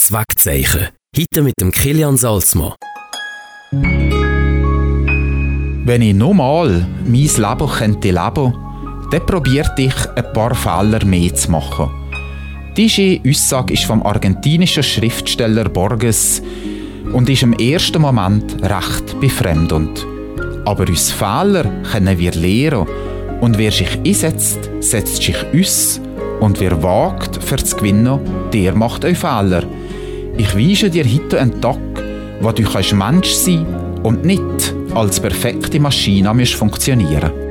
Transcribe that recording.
Das Wegzeichen. Heute mit dem Kilian Salzmann. Wenn ich nochmal mein Leben könnte leben, dann probierte ich ein paar Fehler mehr zu machen. Diese Aussage ist vom argentinischen Schriftsteller Borges und ist im ersten Moment recht befremdend. Aber aus Fehlern können wir lernen und wer sich einsetzt, setzt sich aus und wer wagt, für zu gewinnen, der macht auch Fehler. Ich weise dir heute einen Tag, wo du Mensch sein kannst und nicht als perfekte Maschine funktionieren musst.